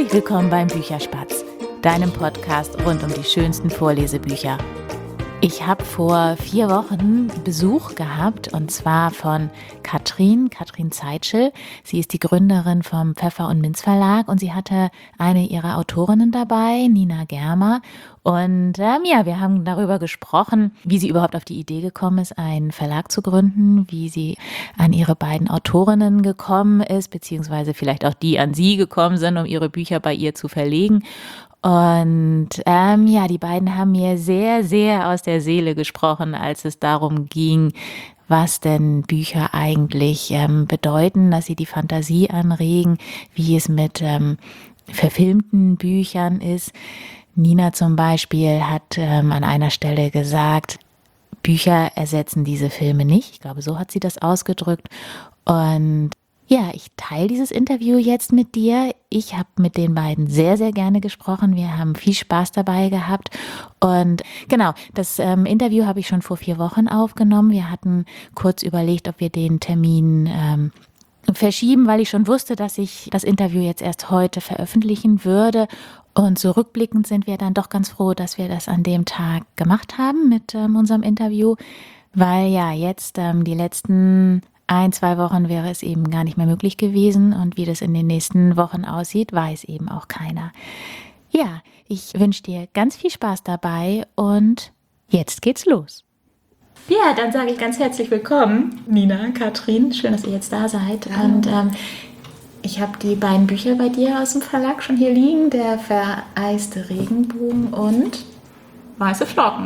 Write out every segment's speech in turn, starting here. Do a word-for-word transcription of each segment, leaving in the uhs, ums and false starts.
Herzlich willkommen beim Bücherspatz, deinem Podcast rund um die schönsten Vorlesebücher. Ich habe vor vier Wochen Besuch gehabt und zwar von Katrin, Katrin Zeitschel. Sie ist die Gründerin vom Pfeffer und Minz Verlag und sie hatte eine ihrer Autorinnen dabei, Nina Germer. Und ähm, ja, wir haben darüber gesprochen, wie sie überhaupt auf die Idee gekommen ist, einen Verlag zu gründen, wie sie an ihre beiden Autorinnen gekommen ist, beziehungsweise vielleicht auch die an sie gekommen sind, um ihre Bücher bei ihr zu verlegen. Und ähm, ja, die beiden haben mir sehr, sehr aus der Seele gesprochen, als es darum ging, was denn Bücher eigentlich ähm, bedeuten, dass sie die Fantasie anregen, wie es mit ähm, verfilmten Büchern ist. Nina zum Beispiel hat ähm, an einer Stelle gesagt, Bücher ersetzen diese Filme nicht. Ich glaube, so hat sie das ausgedrückt. Und ja, ich teile dieses Interview jetzt mit dir. Ich habe mit den beiden sehr, sehr gerne gesprochen. Wir haben viel Spaß dabei gehabt. Und genau, das ähm, Interview habe ich schon vor vier Wochen aufgenommen. Wir hatten kurz überlegt, ob wir den Termin ähm, verschieben, weil ich schon wusste, dass ich das Interview jetzt erst heute veröffentlichen würde. Und so rückblickend sind wir dann doch ganz froh, dass wir das an dem Tag gemacht haben mit ähm, unserem Interview, weil ja jetzt ähm, die letzten ein, zwei Wochen wäre es eben gar nicht mehr möglich gewesen und wie das in den nächsten Wochen aussieht, weiß eben auch keiner. Ja, ich wünsche dir ganz viel Spaß dabei und jetzt geht's los. Ja, dann sage ich ganz herzlich willkommen, Nina, Katrin. Schön, dass ihr jetzt da seid. Ja. Und ähm, ich habe die beiden Bücher bei dir aus dem Verlag schon hier liegen. Der vereiste Regenbogen und weiße Flocken.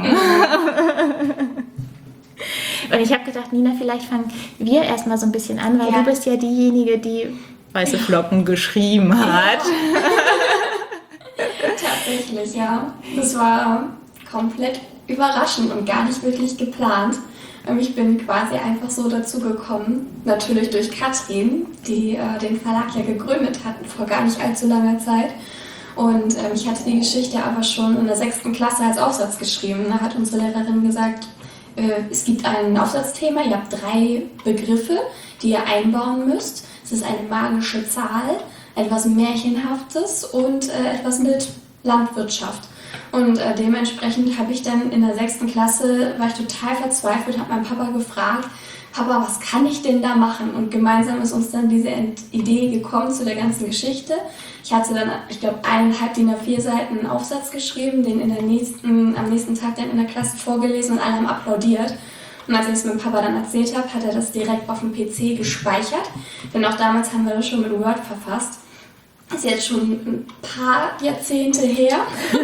Und ich habe gedacht, Nina, vielleicht fangen wir erstmal so ein bisschen an, weil ja. du bist ja diejenige, die weiße Flocken geschrieben hat. Tatsächlich, ja. Das war komplett überraschend und gar nicht wirklich geplant. Ich bin quasi einfach so dazu gekommen, natürlich durch Katrin, die äh, den Verlag ja gegründet hat vor gar nicht allzu langer Zeit. Und äh, ich hatte die Geschichte aber schon in der sechsten Klasse als Aufsatz geschrieben. Da hat unsere Lehrerin gesagt, äh, es gibt ein Aufsatzthema, ihr habt drei Begriffe, die ihr einbauen müsst. Es ist eine magische Zahl, etwas Märchenhaftes und äh, etwas mit Landwirtschaft. Und äh, dementsprechend habe ich dann in der sechsten Klasse, war ich total verzweifelt, habe meinen Papa gefragt, Papa, was kann ich denn da machen? Und gemeinsam ist uns dann diese Idee gekommen zu der ganzen Geschichte. Ich hatte dann, ich glaube, eineinhalb D I N A vier Seiten Aufsatz geschrieben, den in der nächsten, am nächsten Tag dann in der Klasse vorgelesen und alle haben applaudiert. Und als ich es mit dem Papa dann erzählt habe, hat er das direkt auf dem P C gespeichert. Denn auch damals haben wir das schon mit Word verfasst. Das ist jetzt schon ein paar Jahrzehnte her.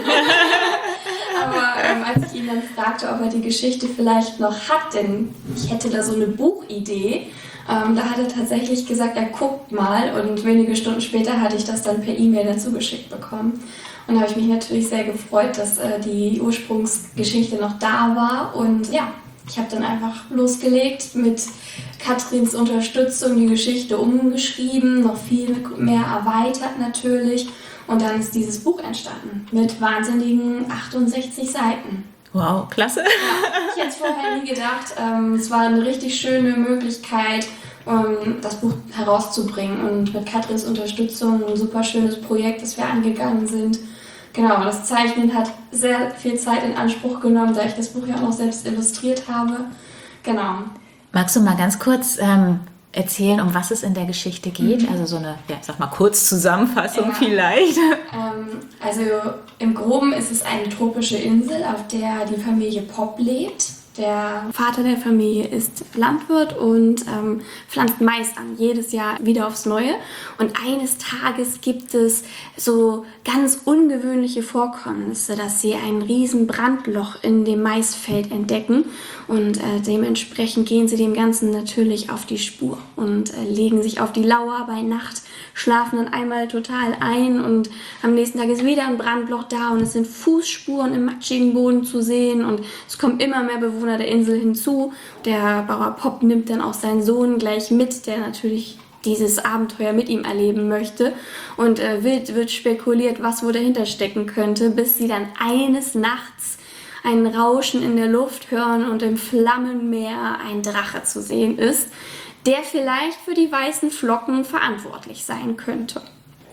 Aber ähm, als ich ihn dann fragte, ob er die Geschichte vielleicht noch hat, denn ich hätte da so eine Buchidee, ähm, da hat er tatsächlich gesagt, er guckt mal. Und wenige Stunden später hatte ich das dann per E-Mail dazu geschickt bekommen. Und da habe ich mich natürlich sehr gefreut, dass äh, die Ursprungsgeschichte noch da war. Und ja, ich habe dann einfach losgelegt mit Katrins Unterstützung, die Geschichte umgeschrieben, noch viel mehr erweitert natürlich. Und dann ist dieses Buch entstanden mit wahnsinnigen achtundsechzig Seiten. Wow, klasse. Ja, ich hätte es vorher nie gedacht. Ähm, es war eine richtig schöne Möglichkeit, um das Buch herauszubringen. Und mit Katrins Unterstützung ein super schönes Projekt, das wir angegangen sind. Genau, das Zeichnen hat sehr viel Zeit in Anspruch genommen, da ich das Buch ja auch noch selbst illustriert habe. Genau. Magst du mal ganz kurz ähm, erzählen, um was es in der Geschichte geht? Mhm. Also so eine, ja, sag mal, Kurzzusammenfassung ja. vielleicht. Ähm, also im Groben ist es eine tropische Insel, auf der die Familie Pop lebt. Der Vater der Familie ist Landwirt und ähm, pflanzt Mais an, jedes Jahr wieder aufs Neue. Und eines Tages gibt es so ganz ungewöhnliche Vorkommnisse, dass sie ein riesen Brandloch in dem Maisfeld entdecken. Und äh, dementsprechend gehen sie dem Ganzen natürlich auf die Spur und äh, legen sich auf die Lauer bei Nacht, schlafen dann einmal total ein und am nächsten Tag ist wieder ein Brandloch da und es sind Fußspuren im matschigen Boden zu sehen und es kommen immer mehr Bewohner der Insel hinzu. Der Bauer Pop nimmt dann auch seinen Sohn gleich mit, der natürlich dieses Abenteuer mit ihm erleben möchte und äh, wild wird spekuliert, was wohl dahinter stecken könnte, bis sie dann eines Nachts ein Rauschen in der Luft hören und im Flammenmeer ein Drache zu sehen ist, der vielleicht für die weißen Flocken verantwortlich sein könnte.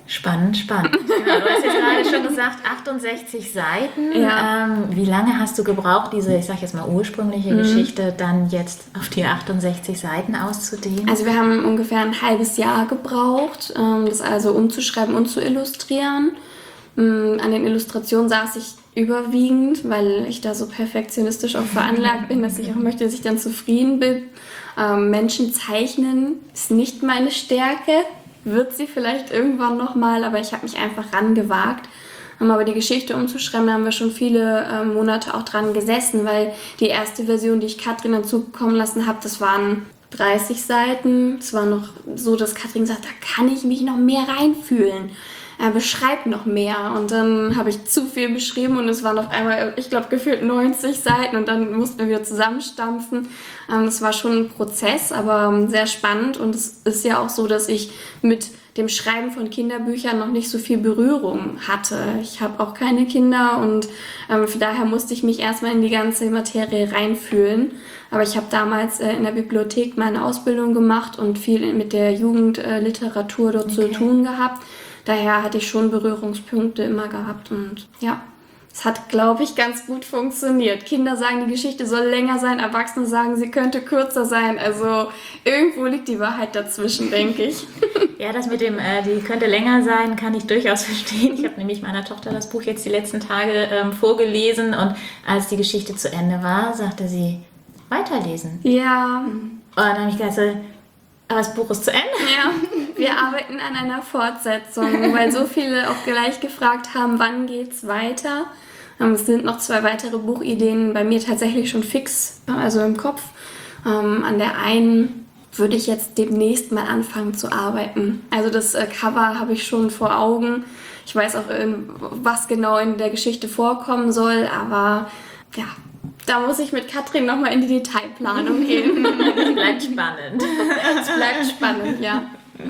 Spannend, spannend. Genau, du hast jetzt gerade schon gesagt, achtundsechzig Seiten. Ja. Ähm, wie lange hast du gebraucht, diese, ich sag jetzt mal ursprüngliche mhm. Geschichte dann jetzt auf die achtundsechzig Seiten auszudehnen? Also wir haben ungefähr ein halbes Jahr gebraucht, ähm, das also umzuschreiben und zu illustrieren. Ähm, an den Illustrationen saß ich überwiegend, weil ich da so perfektionistisch auch veranlagt bin, dass ich auch möchte, dass ich dann zufrieden bin. Ähm, Menschen zeichnen ist nicht meine Stärke. Wird sie vielleicht irgendwann nochmal, aber ich habe mich einfach rangewagt. Aber die Geschichte umzuschreiben, da haben wir schon viele äh, Monate auch dran gesessen, weil die erste Version, die ich Katrin dann zukommen lassen habe, das waren dreißig Seiten. Es war noch so, dass Katrin sagt, da kann ich mich noch mehr reinfühlen. Er beschreibt noch mehr. Und dann habe ich zu viel beschrieben und es waren auf einmal, ich glaube, gefühlt neunzig Seiten und dann mussten wir wieder zusammenstampfen. Ähm, das war schon ein Prozess, aber sehr spannend. Und es ist ja auch so, dass ich mit dem Schreiben von Kinderbüchern noch nicht so viel Berührung hatte. Ich habe auch keine Kinder und ähm, von daher musste ich mich erstmal in die ganze Materie reinfühlen. Aber ich habe damals äh, in der Bibliothek meine Ausbildung gemacht und viel mit der Jugendliteratur dort okay. zu tun gehabt. Daher hatte ich schon Berührungspunkte immer gehabt und ja, es hat, glaube ich, ganz gut funktioniert. Kinder sagen, die Geschichte soll länger sein, Erwachsene sagen, sie könnte kürzer sein. Also irgendwo liegt die Wahrheit dazwischen, denke ich. Ja, das mit dem, äh, die könnte länger sein, kann ich durchaus verstehen. Ich habe nämlich meiner Tochter das Buch jetzt die letzten Tage ähm, vorgelesen und als die Geschichte zu Ende war, sagte sie, weiterlesen. Ja. Und dann habe ich gedacht, so, aber das Buch ist zu Ende. Ja, wir arbeiten an einer Fortsetzung, weil so viele auch gleich gefragt haben, wann geht's weiter. Es sind noch zwei weitere Buchideen bei mir tatsächlich schon fix, also im Kopf. An der einen würde ich jetzt demnächst mal anfangen zu arbeiten. Also das Cover habe ich schon vor Augen. Ich weiß auch, was genau in der Geschichte vorkommen soll, aber ja, da muss ich mit Katrin nochmal in die Detailplanung gehen. Es bleibt spannend. Es bleibt spannend, ja.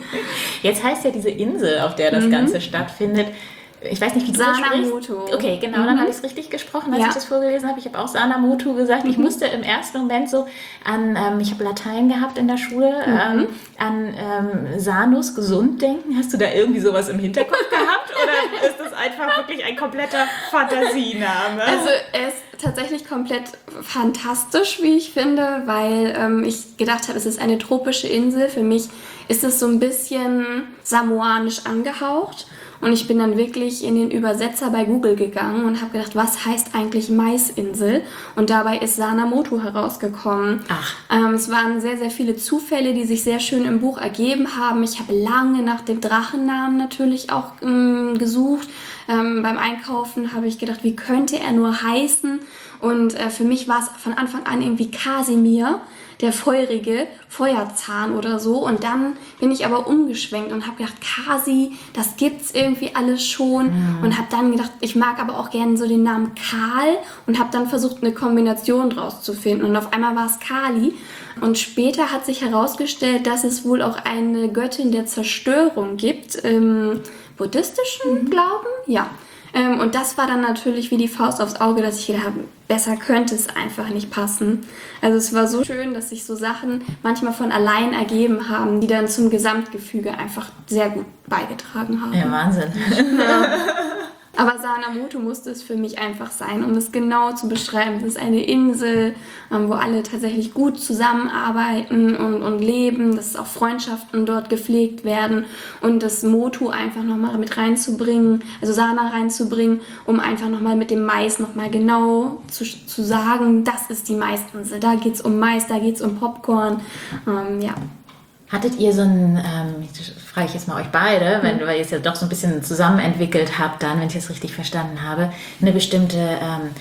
Jetzt heißt ja diese Insel, auf der das mhm. Ganze stattfindet, ich weiß nicht, wie du das sprichst. Sana-Motu. Okay, genau, mhm. dann habe ich es richtig gesprochen, als ja. ich das vorgelesen habe. Ich habe auch Sana-Motu gesagt. Mhm. Ich musste im ersten Moment so an, ähm, ich habe Latein gehabt in der Schule, mhm. ähm, an ähm, Sanus, gesund denken. Hast du da irgendwie sowas im Hinterkopf gehabt oder ist das einfach wirklich ein kompletter Fantasiename? Also er ist tatsächlich komplett fantastisch, wie ich finde, weil ähm, ich gedacht habe, es ist eine tropische Insel. Für mich ist es so ein bisschen samoanisch angehaucht. Und ich bin dann wirklich in den Übersetzer bei Google gegangen und habe gedacht, was heißt eigentlich Maisinsel? Und dabei ist Sana-Motu herausgekommen. Ach. Ähm, es waren sehr, sehr viele Zufälle, die sich sehr schön im Buch ergeben haben. Ich habe lange nach dem Drachennamen natürlich auch ähm, gesucht. Ähm, beim Einkaufen habe ich gedacht, wie könnte er nur heißen? Und äh, für mich war es von Anfang an irgendwie Kasimir, der feurige Feuerzahn oder so. Und dann bin ich aber umgeschwenkt und habe gedacht, Kasi, das gibt's irgendwie alles schon. Mhm. Und habe dann gedacht, ich mag aber auch gerne so den Namen Karl und habe dann versucht, eine Kombination draus zu finden. Und auf einmal war es Kali. Und später hat sich herausgestellt, dass es wohl auch eine Göttin der Zerstörung gibt, im buddhistischen mhm. Glauben. Ja. Ähm, und das war dann natürlich wie die Faust aufs Auge, dass ich gedacht habe, besser könnte es einfach nicht passen. Also es war so schön, dass sich so Sachen manchmal von allein ergeben haben, die dann zum Gesamtgefüge einfach sehr gut beigetragen haben. Ja, Wahnsinn. Ja. Aber Sana-Motu musste es für mich einfach sein, um es genau zu beschreiben. Es ist eine Insel, wo alle tatsächlich gut zusammenarbeiten und, und leben, dass auch Freundschaften dort gepflegt werden und das Motu einfach nochmal mit reinzubringen, also Sana reinzubringen, um einfach nochmal mit dem Mais nochmal genau zu, zu sagen, das ist die Maisinsel, da geht es um Mais, da geht es um Popcorn, ähm, ja. Hattet ihr so ein, ähm, frage ich jetzt mal euch beide, wenn, mhm. weil ihr es ja doch so ein bisschen zusammen entwickelt habt, dann, wenn ich das richtig verstanden habe, eine bestimmte ähm,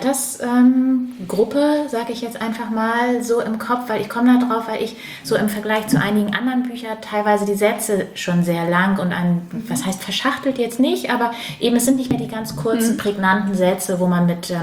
Altersgruppe, ähm, sage ich jetzt einfach mal so im Kopf, weil ich komme da drauf, weil ich so im Vergleich zu einigen anderen Büchern teilweise die Sätze schon sehr lang und ein, mhm. was heißt verschachtelt jetzt nicht, aber eben es sind nicht mehr die ganz kurzen, mhm. prägnanten Sätze, wo man mit ähm,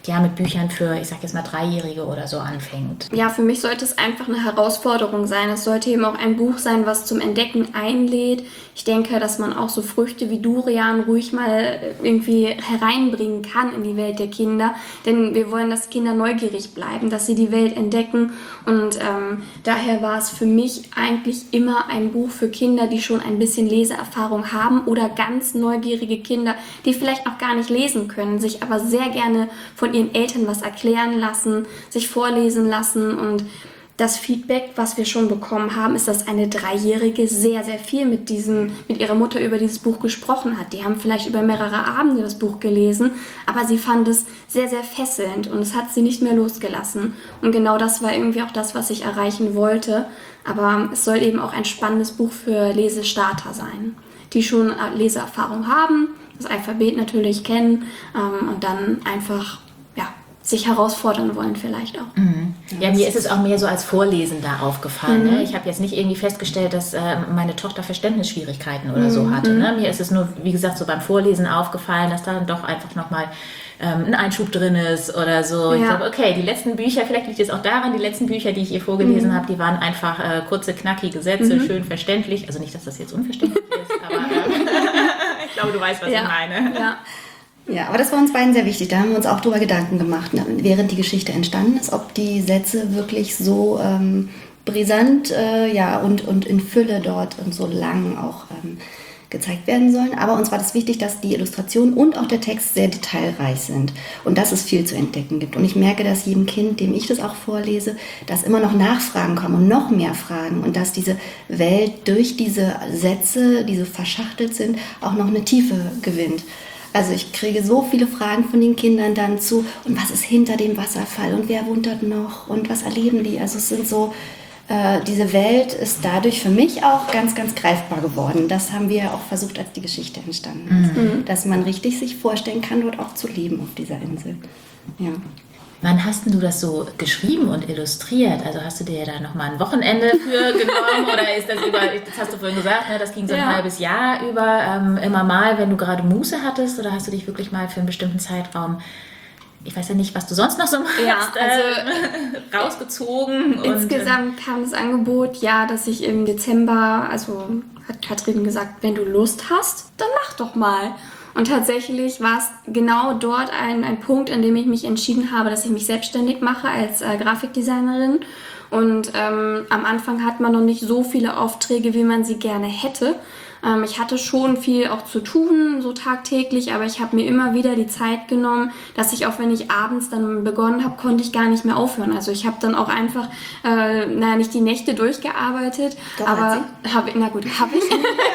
ja, mit Büchern für, ich sag jetzt mal, Dreijährige oder so anfängt? Ja, für mich sollte es einfach eine Herausforderung sein. Es sollte eben auch ein Buch sein, was zum Entdecken einlädt. Ich denke, dass man auch so Früchte wie Durian ruhig mal irgendwie hereinbringen kann in die Welt der Kinder. Denn wir wollen, dass Kinder neugierig bleiben, dass sie die Welt entdecken. Und ähm, daher war es für mich eigentlich immer ein Buch für Kinder, die schon ein bisschen Leseerfahrung haben oder ganz neugierige Kinder, die vielleicht noch gar nicht lesen können, sich aber sehr gerne von ihren Eltern was erklären lassen, sich vorlesen lassen. Und das Feedback, was wir schon bekommen haben, ist, dass eine Dreijährige sehr, sehr viel mit diesem, mit ihrer Mutter über dieses Buch gesprochen hat. Die haben vielleicht über mehrere Abende das Buch gelesen, aber sie fand es sehr, sehr fesselnd und es hat sie nicht mehr losgelassen. Und genau das war irgendwie auch das, was ich erreichen wollte. Aber es soll eben auch ein spannendes Buch für Lesestarter sein, die schon Leseerfahrung haben, das Alphabet natürlich kennen ähm, und dann einfach ja, sich herausfordern wollen vielleicht auch. Mhm. Ja, mir ist es auch mehr so als Vorlesen da aufgefallen. Mhm. Ne? Ich habe jetzt nicht irgendwie festgestellt, dass äh, meine Tochter Verständnisschwierigkeiten oder mhm. so hatte. Ne? Mir ist es nur, wie gesagt, so beim Vorlesen aufgefallen, dass da dann doch einfach nochmal ähm, ein Einschub drin ist oder so. Ja. Ich glaube, okay, die letzten Bücher, vielleicht liegt es auch daran, die letzten Bücher, die ich ihr vorgelesen mhm. habe, die waren einfach äh, kurze, knackige Sätze, mhm. schön verständlich. Also nicht, dass das jetzt unverständlich ist, aber äh, ich glaube, du weißt, was ja. ich meine. Ja. Ja, aber das war uns beiden sehr wichtig. Da haben wir uns auch drüber Gedanken gemacht, ne, während die Geschichte entstanden ist, ob die Sätze wirklich so ähm, brisant äh, ja, und, und in Fülle dort und so lang auch ähm, gezeigt werden sollen. Aber uns war das wichtig, dass die Illustration und auch der Text sehr detailreich sind und dass es viel zu entdecken gibt. Und ich merke, dass jedem Kind, dem ich das auch vorlese, dass immer noch Nachfragen kommen und noch mehr Fragen und dass diese Welt durch diese Sätze, die so verschachtelt sind, auch noch eine Tiefe gewinnt. Also ich kriege so viele Fragen von den Kindern dann zu, und was ist hinter dem Wasserfall und wer wohnt dort noch und was erleben die? Also es sind so, äh, diese Welt ist dadurch für mich auch ganz, ganz greifbar geworden. Das haben wir auch versucht, als die Geschichte entstanden ist. Mhm. Dass man richtig sich vorstellen kann, dort auch zu leben auf dieser Insel. Ja. Wann hast denn du das so geschrieben und illustriert? Also hast du dir da nochmal ein Wochenende für genommen oder ist das über, das hast du vorhin gesagt, ne, das ging so ein ja. halbes Jahr über, ähm, immer mal, wenn du gerade Muße hattest, oder hast du dich wirklich mal für einen bestimmten Zeitraum, ich weiß ja nicht, was du sonst noch so machst, ja, also, äh, rausgezogen? Insgesamt und, kam das Angebot, ja, dass ich im Dezember, also hat Katrin gesagt, wenn du Lust hast, dann mach doch mal. Und tatsächlich war es genau dort ein, ein Punkt, an dem ich mich entschieden habe, dass ich mich selbstständig mache als äh, Grafikdesignerin. Und ähm, am Anfang hat man noch nicht so viele Aufträge, wie man sie gerne hätte. Ähm, ich hatte schon viel auch zu tun, so tagtäglich, aber ich habe mir immer wieder die Zeit genommen, dass ich auch, wenn ich abends dann begonnen habe, konnte ich gar nicht mehr aufhören. Also ich habe dann auch einfach, äh, naja, nicht die Nächte durchgearbeitet, Doch, aber habe, na gut, habe ich.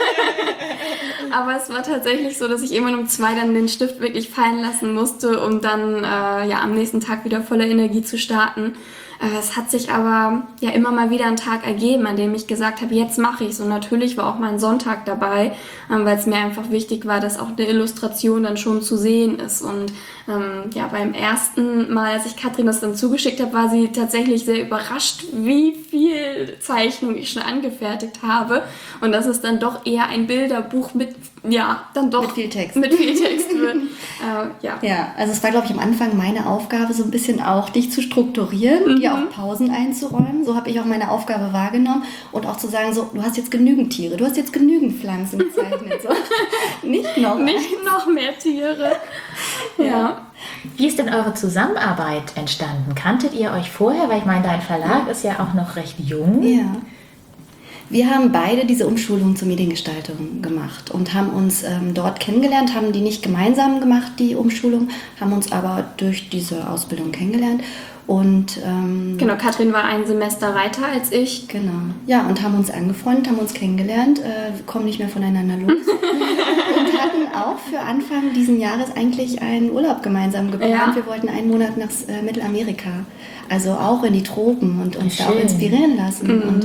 Aber es war tatsächlich so, dass ich irgendwann um zwei dann den Stift wirklich fallen lassen musste, um dann äh, ja, am nächsten Tag wieder voller Energie zu starten. Äh, es hat sich aber ja immer mal wieder ein Tag ergeben, an dem ich gesagt habe, jetzt mache ich es. Und natürlich war auch mal ein Sonntag dabei, ähm, weil es mir einfach wichtig war, dass auch eine Illustration dann schon zu sehen ist. Und ähm, ja, beim ersten Mal, als ich Katrin das dann zugeschickt habe, war sie tatsächlich sehr überrascht, wie viel Zeichnung ich schon angefertigt habe. Und dass es dann doch eher ein Bilderbuch mit, ja, dann doch mit viel Text, mit viel Text wird. äh, ja. ja, also es war, glaube ich, am Anfang meine Aufgabe, so ein bisschen auch dich zu strukturieren, mhm. dir auch Pausen einzuräumen. So habe ich auch meine Aufgabe wahrgenommen und auch zu sagen, so, du hast jetzt genügend Tiere, du hast jetzt genügend Pflanzen gezeichnet. So. Nicht noch Nicht eins. Noch mehr Tiere. Ja. ja. Wie ist denn eure Zusammenarbeit entstanden? Kanntet ihr euch vorher? Weil ich meine, dein Verlag ist ja auch noch recht jung. Ja. Wir haben beide diese Umschulung zur Mediengestaltung gemacht und haben uns ähm, dort kennengelernt, haben die nicht gemeinsam gemacht, die Umschulung, haben uns aber durch diese Ausbildung kennengelernt. Und, ähm, genau, Katrin war ein Semester weiter als ich. Genau, ja, und haben uns angefreundet, haben uns kennengelernt, äh, kommen nicht mehr voneinander los. Und hatten auch für Anfang diesen Jahres eigentlich einen Urlaub gemeinsam geplant. Ja. Wir wollten einen Monat nach äh, Mittelamerika, also auch in die Tropen und uns da auch inspirieren lassen. Mhm. Und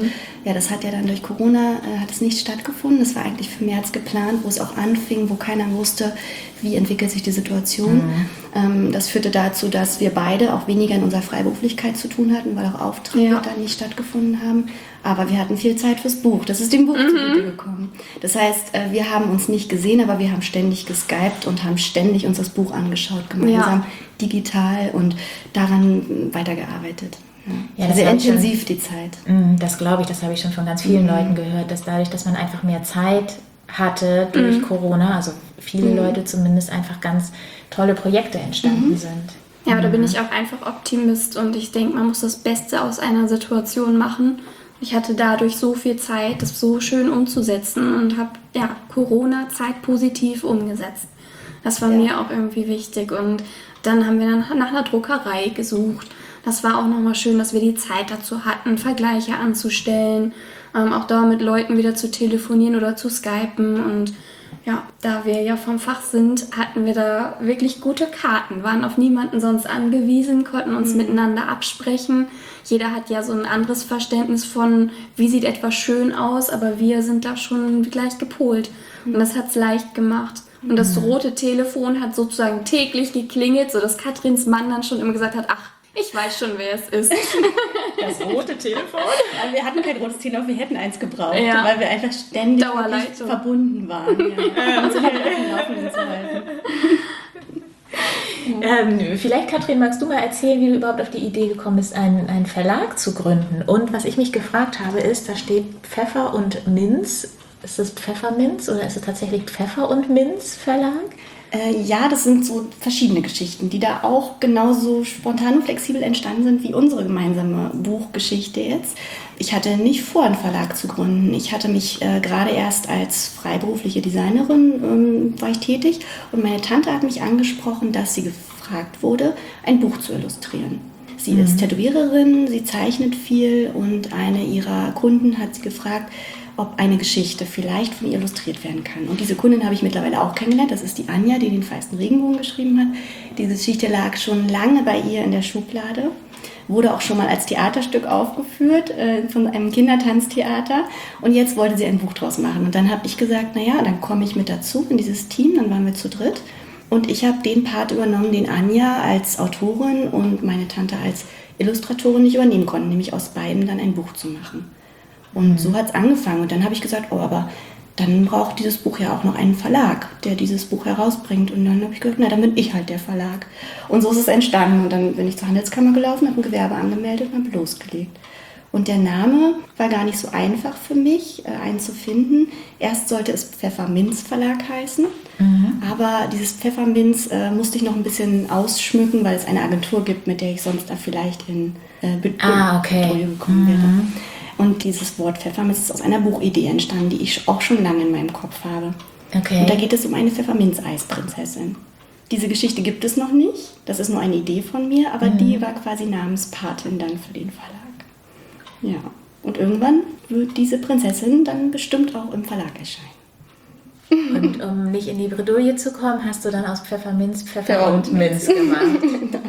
Ja, das hat ja dann durch Corona, äh, hat es nicht stattgefunden. Das war eigentlich für März geplant, wo es auch anfing, wo keiner wusste, wie entwickelt sich die Situation. Mhm. Ähm, das führte dazu, dass wir beide auch weniger in unserer Freiberuflichkeit zu tun hatten, weil auch Aufträge ja. dann nicht stattgefunden haben. Aber wir hatten viel Zeit fürs Buch. Das ist dem Buch mhm. zugute gekommen. Das heißt, äh, wir haben uns nicht gesehen, aber wir haben ständig geskypt und haben ständig uns das Buch angeschaut, gemeinsam, ja. digital und daran weitergearbeitet. Ja, ja, sehr intensiv schon, die Zeit. Das glaube ich, das habe ich schon von ganz vielen mhm. Leuten gehört, dass dadurch, dass man einfach mehr Zeit hatte durch mhm. Corona, also viele mhm. Leute zumindest, einfach ganz tolle Projekte entstanden mhm. sind. Ja, aber mhm. da bin ich auch einfach Optimist und ich denke, man muss das Beste aus einer Situation machen. Ich hatte dadurch so viel Zeit, das so schön umzusetzen und habe ja, Corona-Zeit positiv umgesetzt. Das war ja. mir auch irgendwie wichtig und dann haben wir dann nach einer Druckerei gesucht. Das war auch nochmal schön, dass wir die Zeit dazu hatten, Vergleiche anzustellen, ähm, auch da mit Leuten wieder zu telefonieren oder zu skypen. Und ja, da wir ja vom Fach sind, hatten wir da wirklich gute Karten, waren auf niemanden sonst angewiesen, konnten uns mhm. miteinander absprechen. Jeder hat ja so ein anderes Verständnis von, wie sieht etwas schön aus, aber wir sind da schon gleich gepolt. Mhm. Und das hat es leicht gemacht. Und das rote Telefon hat sozusagen täglich geklingelt, sodass Katrins Mann dann schon immer gesagt hat, ach, ich weiß schon, wer es ist. Das rote Telefon? Also wir hatten kein rotes Telefon, wir hätten eins gebraucht, ja. weil wir einfach ständig verbunden waren. Ja. Und so viel Laufenden zu halten. Ähm, vielleicht, Katrin, magst du mal erzählen, wie du überhaupt auf die Idee gekommen bist, einen, einen Verlag zu gründen? Und was ich mich gefragt habe, ist, da steht Pfeffer und Minz. Ist das Pfefferminz oder ist es tatsächlich Pfeffer und Minz Verlag? Äh, ja, das sind so verschiedene Geschichten, die da auch genauso spontan und flexibel entstanden sind wie unsere gemeinsame Buchgeschichte jetzt. Ich hatte nicht vor, einen Verlag zu gründen. Ich hatte mich äh, gerade erst als freiberufliche Designerin ähm, war ich tätig und meine Tante hat mich angesprochen, dass sie gefragt wurde, ein Buch zu illustrieren. Sie mhm. ist Tätowiererin, sie zeichnet viel und eine ihrer Kunden hat sie gefragt, ob eine Geschichte vielleicht von ihr illustriert werden kann. Und diese Kundin habe ich mittlerweile auch kennengelernt. Das ist die Anja, die den feisten Regenbogen geschrieben hat. Diese Geschichte lag schon lange bei ihr in der Schublade. Wurde auch schon mal als Theaterstück aufgeführt äh, von einem Kindertanztheater. Und jetzt wollte sie ein Buch draus machen. Und dann habe ich gesagt, naja, dann komme ich mit dazu in dieses Team. Dann waren wir zu dritt. Und ich habe den Part übernommen, den Anja als Autorin und meine Tante als Illustratorin nicht übernehmen konnten. Nämlich aus beiden dann ein Buch zu machen. Und mhm. so hat es angefangen. Und dann habe ich gesagt, oh, aber dann braucht dieses Buch ja auch noch einen Verlag, der dieses Buch herausbringt. Und dann habe ich gesagt, na, dann bin ich halt der Verlag. Und so ist es entstanden. Und dann bin ich zur Handelskammer gelaufen, habe ein Gewerbe angemeldet und habe losgelegt. Und der Name war gar nicht so einfach für mich, äh, einen zu finden. Erst sollte es Pfefferminz Verlag heißen. Mhm. Aber dieses Pfefferminz äh, musste ich noch ein bisschen ausschmücken, weil es eine Agentur gibt, mit der ich sonst da vielleicht in äh, Bedrohung ah, okay. gekommen mhm. wäre. Und dieses Wort Pfefferminz ist aus einer Buchidee entstanden, die ich auch schon lange in meinem Kopf habe. Okay. Und da geht es um eine Pfefferminz-Eisprinzessin. Diese Geschichte gibt es noch nicht, das ist nur eine Idee von mir, aber mhm. die war quasi Namenspatin dann für den Verlag. Ja, und irgendwann wird diese Prinzessin dann bestimmt auch im Verlag erscheinen. Und um nicht in die Bredouille zu kommen, hast du dann aus Pfefferminz Pfeffer und Minz gemacht.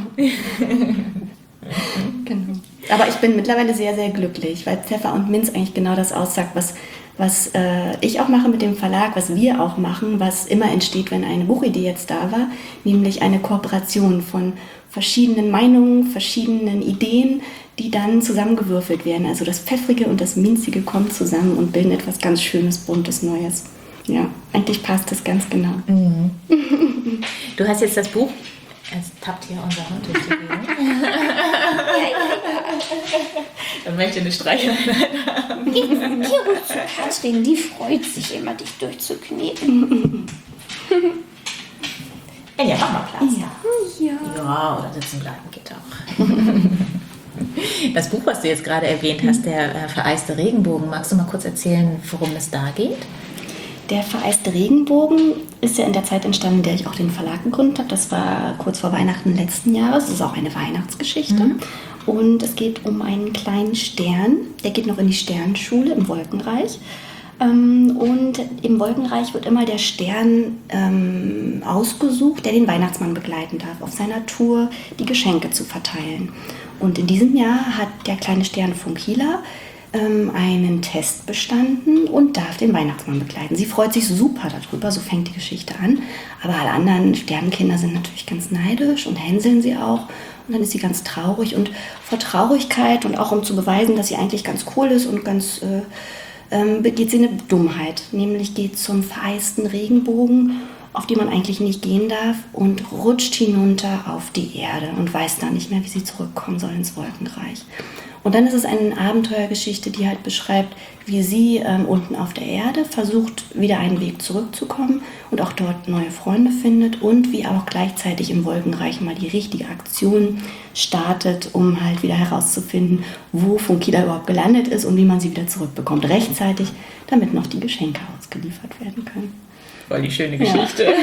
Genau. Aber ich bin mittlerweile sehr, sehr glücklich, weil Pfeffer und Minz eigentlich genau das aussagt, was, was äh, ich auch mache mit dem Verlag, was wir auch machen, was immer entsteht, wenn eine Buchidee jetzt da war, nämlich eine Kooperation von verschiedenen Meinungen, verschiedenen Ideen, die dann zusammengewürfelt werden. Also das Pfeffrige und das Minzige kommen zusammen und bilden etwas ganz Schönes, Buntes, Neues. Ja, eigentlich passt das ganz genau. Mhm. Du hast jetzt das Buch. Jetzt tappt hier unser Hund durch die Gegend. Dann möchte ich eine Streicheleinheit haben. Geh ruhig zu Katrin, die freut sich immer, dich durchzukneten. Ja, mach mal Platz. Ja. Ja. Ja, oder sitzen bleiben geht auch. Das Buch, was du jetzt gerade erwähnt hast, der äh, vereiste Regenbogen, magst du mal kurz erzählen, worum es da geht? Der vereiste Regenbogen ist ja in der Zeit entstanden, in der ich auch den Verlag gegründet habe. Das war kurz vor Weihnachten letzten Jahres. Das ist auch eine Weihnachtsgeschichte. Mhm. Und es geht um einen kleinen Stern. Der geht noch in die Sternschule im Wolkenreich. Und im Wolkenreich wird immer der Stern ähm, ausgesucht, der den Weihnachtsmann begleiten darf, auf seiner Tour die Geschenke zu verteilen. Und in diesem Jahr hat der kleine Stern Funkila ähm, einen Test bestanden und darf den Weihnachtsmann begleiten. Sie freut sich super darüber, so fängt die Geschichte an. Aber alle anderen Sternenkinder sind natürlich ganz neidisch und hänseln sie auch. Und dann ist sie ganz traurig. Und vor Traurigkeit und auch um zu beweisen, dass sie eigentlich ganz cool ist und ganz... Äh, ähm, begeht sie eine Dummheit. Nämlich geht zum vereisten Regenbogen, auf die man eigentlich nicht gehen darf, und rutscht hinunter auf die Erde und weiß dann nicht mehr, wie sie zurückkommen soll ins Wolkenreich. Und dann ist es eine Abenteuergeschichte, die halt beschreibt, wie sie ähm, unten auf der Erde versucht, wieder einen Weg zurückzukommen und auch dort neue Freunde findet und wie auch gleichzeitig im Wolkenreich mal die richtige Aktion startet, um halt wieder herauszufinden, wo Funkida überhaupt gelandet ist und wie man sie wieder zurückbekommt, rechtzeitig, damit noch die Geschenke ausgeliefert werden können. Voll die schöne Geschichte. Ja.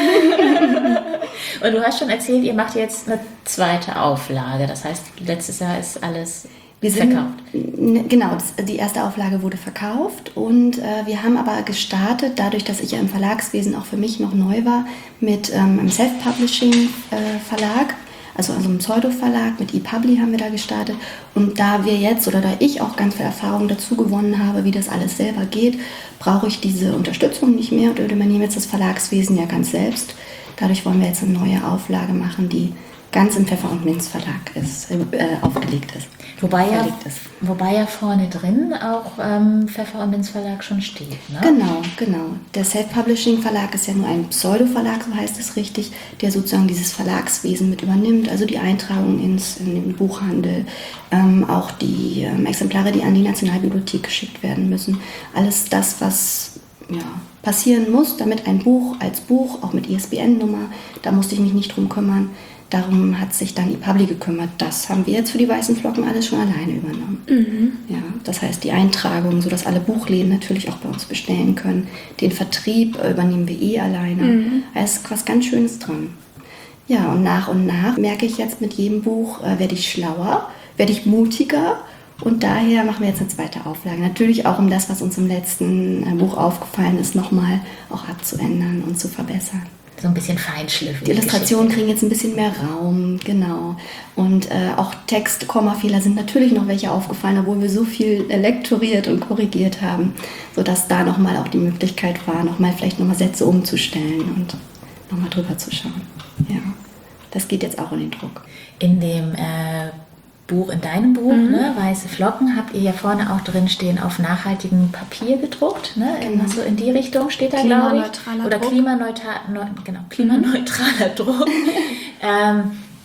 Und du hast schon erzählt, ihr macht jetzt eine zweite Auflage. Das heißt, letztes Jahr ist alles wir sind, verkauft. Genau, das, die erste Auflage wurde verkauft und äh, wir haben aber gestartet, dadurch, dass ich ja im Verlagswesen auch für mich noch neu war, mit ähm, einem Self-Publishing-Verlag, äh, also, also einem Pseudo-Verlag, mit ePubli haben wir da gestartet. Und da wir jetzt, oder da ich auch ganz viel Erfahrung dazu gewonnen habe, wie das alles selber geht, brauche ich diese Unterstützung nicht mehr und übernehme jetzt das Verlagswesen ja ganz selbst. Dadurch wollen wir jetzt eine neue Auflage machen, die ganz im Pfeffer und Minz Verlag ist, äh, aufgelegt ist. Wobei ja, wobei ja vorne drin auch ähm, Pfeffer und Minz Verlag schon steht. Ne? Genau, genau. Der Self-Publishing Verlag ist ja nur ein Pseudo-Verlag, so heißt es richtig, der sozusagen dieses Verlagswesen mit übernimmt, also die Eintragung ins, in den Buchhandel, ähm, auch die ähm, Exemplare, die an die Nationalbibliothek geschickt werden müssen. Alles das, was ja, passieren muss, damit ein Buch als Buch, auch mit I S B N-Nummer, da musste ich mich nicht drum kümmern. Darum hat sich dann ePubli gekümmert. Das haben wir jetzt für die Weißen Flocken alles schon alleine übernommen. Mhm. Ja, das heißt, die Eintragung, sodass alle Buchläden natürlich auch bei uns bestellen können. Den Vertrieb übernehmen wir eh alleine. Mhm. Da ist was ganz Schönes dran. Ja, und nach und nach merke ich jetzt, mit jedem Buch äh, werde ich schlauer, werde ich mutiger. Und daher machen wir jetzt eine zweite Auflage. Natürlich auch, um das, was uns im letzten äh, Buch aufgefallen ist, nochmal auch abzuändern und zu verbessern. So ein bisschen Feinschliff. Die Illustrationen kriegen jetzt ein bisschen mehr Raum, genau. Und äh, auch Text, Kommafehler sind natürlich noch welche aufgefallen, obwohl wir so viel äh, lektoriert und korrigiert haben, sodass da nochmal auch die Möglichkeit war, nochmal vielleicht nochmal Sätze umzustellen und nochmal drüber zu schauen. Ja, das geht jetzt auch in den Druck. In dem äh Buch, in deinem Buch, mhm. ne, Weiße Flocken, habt ihr ja vorne auch drin stehen, auf nachhaltigem Papier gedruckt. Ne? Genau. In, so in die Richtung steht da, glaube ich. Oder klimaneutral, ne, genau, klimaneutraler mhm. Druck. ähm,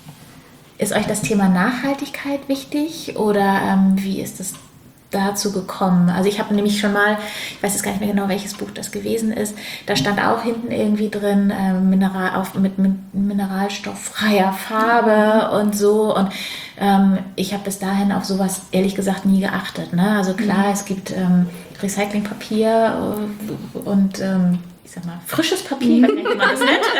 ist euch das Thema Nachhaltigkeit wichtig oder ähm, wie ist das dazu gekommen? Also ich habe nämlich schon mal, ich weiß jetzt gar nicht mehr genau, welches Buch das gewesen ist, da stand auch hinten irgendwie drin, äh, Mineral, auf, mit, mit mineralstofffreier Farbe und so, und ähm, ich habe bis dahin auf sowas ehrlich gesagt nie geachtet. Ne? Also klar, mhm. es gibt ähm, Recyclingpapier und ähm, ich sag mal, frisches Papier, mhm. wie man das nennt.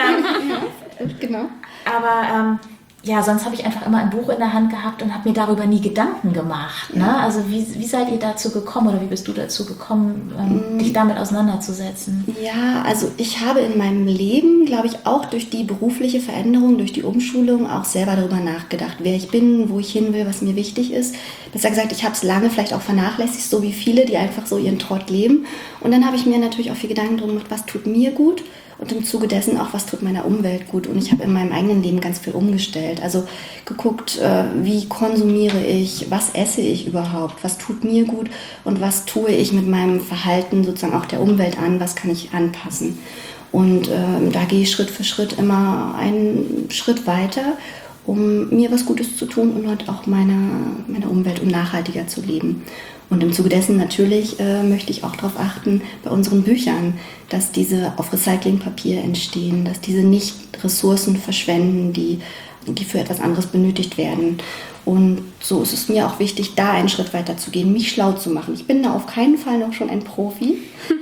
Ähm, genau. Aber ähm, ja, sonst habe ich einfach immer ein Buch in der Hand gehabt und habe mir darüber nie Gedanken gemacht. Ne? Ja. Also wie, wie seid ihr dazu gekommen oder wie bist du dazu gekommen, ähm, mm. dich damit auseinanderzusetzen? Ja, also ich habe in meinem Leben, glaube ich, auch durch die berufliche Veränderung, durch die Umschulung auch selber darüber nachgedacht, wer ich bin, wo ich hin will, was mir wichtig ist. Besser gesagt, ich habe es lange vielleicht auch vernachlässigt, so wie viele, die einfach so ihren Trott leben. Und dann habe ich mir natürlich auch viel Gedanken darüber gemacht, was tut mir gut? Und im Zuge dessen auch, was tut meiner Umwelt gut. Und ich habe in meinem eigenen Leben ganz viel umgestellt. Also geguckt, äh, wie konsumiere ich, was esse ich überhaupt, was tut mir gut und was tue ich mit meinem Verhalten sozusagen auch der Umwelt an, was kann ich anpassen. Und äh, da gehe ich Schritt für Schritt immer einen Schritt weiter, um mir was Gutes zu tun und halt auch meiner, meiner Umwelt, um nachhaltiger zu leben. Und im Zuge dessen natürlich äh, möchte ich auch darauf achten, bei unseren Büchern, dass diese auf Recyclingpapier entstehen, dass diese nicht Ressourcen verschwenden, die, die für etwas anderes benötigt werden. Und so ist es mir auch wichtig, da einen Schritt weiter zu gehen, mich schlau zu machen. Ich bin da auf keinen Fall noch schon ein Profi,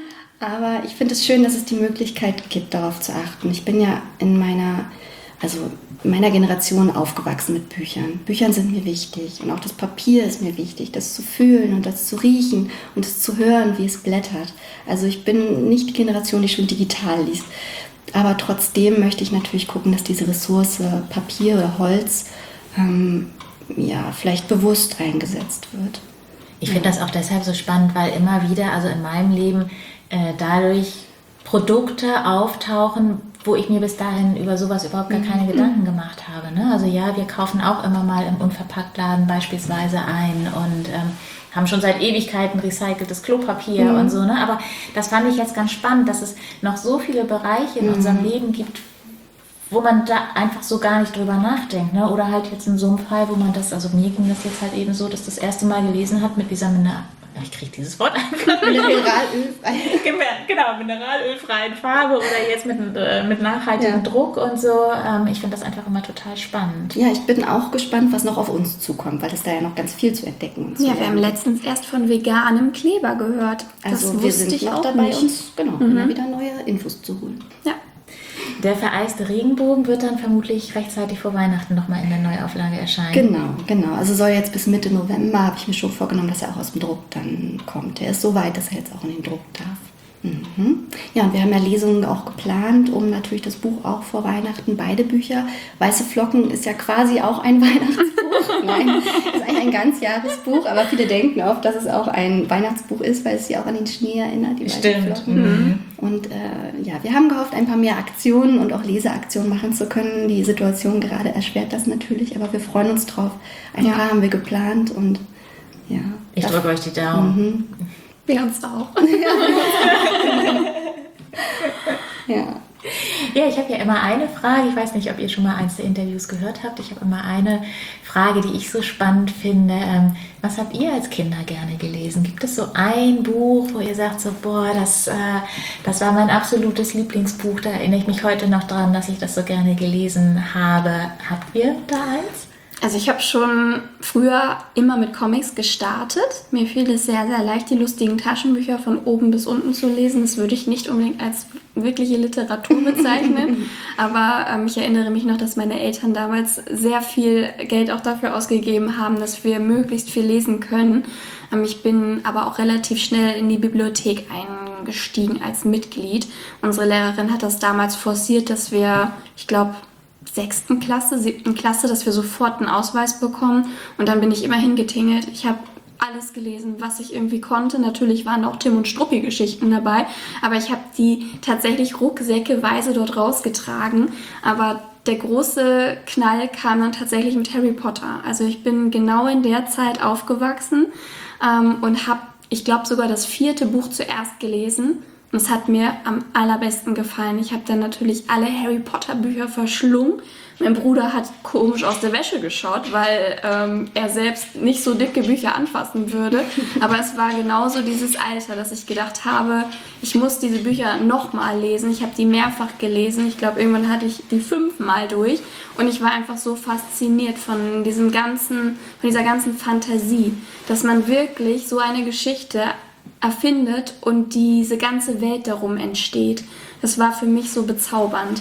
aber ich finde es schön, dass es die Möglichkeit gibt, darauf zu achten. Ich bin ja in meiner... Also in meiner Generation aufgewachsen mit Büchern. Büchern sind mir wichtig und auch das Papier ist mir wichtig, das zu fühlen und das zu riechen und das zu hören, wie es blättert. Also ich bin nicht die Generation, die schon digital liest. Aber trotzdem möchte ich natürlich gucken, dass diese Ressource Papier oder Holz ähm, ja, vielleicht bewusst eingesetzt wird. Ich finde das auch deshalb so spannend, weil immer wieder, also in meinem Leben, äh, dadurch Produkte auftauchen, wo ich mir bis dahin über sowas überhaupt gar keine Gedanken gemacht habe. Ne? Also ja, wir kaufen auch immer mal im Unverpacktladen beispielsweise ein und ähm, haben schon seit Ewigkeiten recyceltes Klopapier mhm. und so. Ne? Aber das fand ich jetzt ganz spannend, dass es noch so viele Bereiche in mhm. unserem Leben gibt, wo man da einfach so gar nicht drüber nachdenkt. Ne? Oder halt jetzt in so einem Fall, wo man das, also mir ging das jetzt halt eben so, dass das erste Mal gelesen hat mit dieser Mineral... Ich kriege dieses Wort einfach. Mineralölfreie. Genau, mineralölfreien Farbe oder jetzt mit, äh, mit nachhaltigem ja. Druck und so. Ähm, ich finde das einfach immer total spannend. Ja, ich bin auch gespannt, was noch auf uns zukommt, weil es da ja noch ganz viel zu entdecken ist. Ja, wir haben letztens erst von veganem Kleber gehört. Das also wir sind ich noch auch dabei, nicht. uns genau, mhm. immer wieder neue Infos zu holen. Ja. Der vereiste Regenbogen wird dann vermutlich rechtzeitig vor Weihnachten nochmal in der Neuauflage erscheinen. Genau, genau. Also soll jetzt bis Mitte November, habe ich mir schon vorgenommen, dass er auch aus dem Druck dann kommt. Er ist so weit, dass er jetzt auch in den Druck darf. Mhm. Ja, und wir haben ja Lesungen auch geplant, um natürlich das Buch auch vor Weihnachten, beide Bücher. Weiße Flocken ist ja quasi auch ein Weihnachtsbuch. Nein, ist eigentlich ein Ganzjahresbuch, aber viele denken oft, dass es auch ein Weihnachtsbuch ist, weil es sie auch an den Schnee erinnert, die Weiße Stimmt. Flocken. Mhm. Und äh, ja, wir haben gehofft, ein paar mehr Aktionen und auch Leseaktionen machen zu können. Die Situation gerade erschwert das natürlich, aber wir freuen uns drauf. Ein ja. paar haben wir geplant und ja. Ich drücke euch die Daumen. Mhm. Wir uns auch. ja. Ja, ich habe ja immer eine Frage. Ich weiß nicht, ob ihr schon mal eins der Interviews gehört habt. Ich habe immer eine Frage, die ich so spannend finde. Ähm, was habt ihr als Kinder gerne gelesen? Gibt es so ein Buch, wo ihr sagt, so, boah, das, äh, das war mein absolutes Lieblingsbuch. Da erinnere ich mich heute noch dran, dass ich das so gerne gelesen habe. Habt ihr da eins? Also ich habe schon früher immer mit Comics gestartet. Mir fiel es sehr, sehr leicht, die lustigen Taschenbücher von oben bis unten zu lesen. Das würde ich nicht unbedingt als wirkliche Literatur bezeichnen. Aber ähm, ich erinnere mich noch, dass meine Eltern damals sehr viel Geld auch dafür ausgegeben haben, dass wir möglichst viel lesen können. Ähm, ich bin aber auch relativ schnell in die Bibliothek eingestiegen als Mitglied. Unsere Lehrerin hat das damals forciert, dass wir, ich glaube, sechsten Klasse, siebten Klasse, dass wir sofort einen Ausweis bekommen. Und dann bin ich immer hingetingelt. Ich habe alles gelesen, was ich irgendwie konnte. Natürlich waren auch Tim und Struppi-Geschichten dabei, aber ich habe die tatsächlich rucksäckeweise dort rausgetragen. Aber der große Knall kam dann tatsächlich mit Harry Potter. Also ich bin genau in der Zeit aufgewachsen ähm, und habe, ich glaube, sogar das vierte Buch zuerst gelesen. Und es hat mir am allerbesten gefallen. Ich habe dann natürlich alle Harry Potter Bücher verschlungen. Mein Bruder hat komisch aus der Wäsche geschaut, weil ähm, er selbst nicht so dicke Bücher anfassen würde. Aber es war genauso dieses Alter, dass ich gedacht habe, ich muss diese Bücher nochmal lesen. Ich habe die mehrfach gelesen. Ich glaube, irgendwann hatte ich die fünfmal durch. Und ich war einfach so fasziniert von diesem ganzen, von dieser ganzen Fantasie, dass man wirklich so eine Geschichte erfindet und diese ganze Welt darum entsteht. Das war für mich so bezaubernd.